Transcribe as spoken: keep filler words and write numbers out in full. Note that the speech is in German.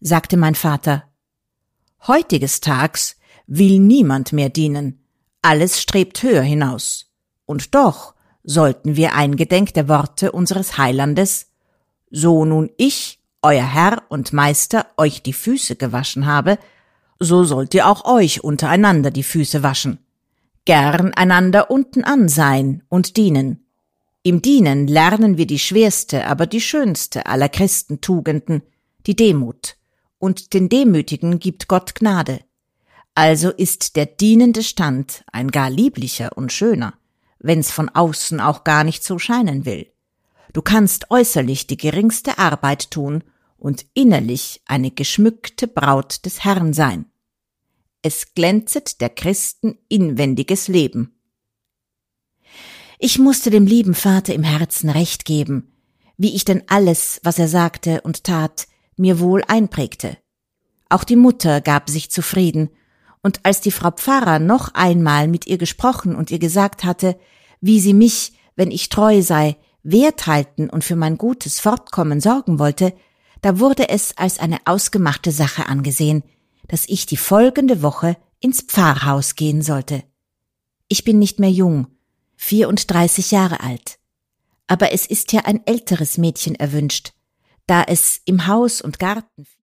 sagte mein Vater. Heutiges Tags will niemand mehr dienen, alles strebt höher hinaus. Und doch sollten wir eingedenk der Worte unseres Heilandes, so nun ich, euer Herr und Meister, euch die Füße gewaschen habe, so sollt ihr auch euch untereinander die Füße waschen. Gern einander unten sein und dienen. Im Dienen lernen wir die schwerste, aber die schönste aller Christentugenden, die Demut. Und den Demütigen gibt Gott Gnade. Also ist der dienende Stand ein gar lieblicher und schöner, wenn's von außen auch gar nicht so scheinen will. Du kannst äußerlich die geringste Arbeit tun und innerlich eine geschmückte Braut des Herrn sein. Es glänzet der Christen inwendiges Leben. Ich musste dem lieben Vater im Herzen recht geben, wie ich denn alles, was er sagte und tat, mir wohl einprägte. Auch die Mutter gab sich zufrieden, und als die Frau Pfarrer noch einmal mit ihr gesprochen und ihr gesagt hatte, wie sie mich, wenn ich treu sei, Wert halten und für mein gutes Fortkommen sorgen wollte, da wurde es als eine ausgemachte Sache angesehen, dass ich die folgende Woche ins Pfarrhaus gehen sollte. Ich bin nicht mehr jung, vierunddreißig Jahre alt, aber es ist ja ein älteres Mädchen erwünscht, da es im Haus und Garten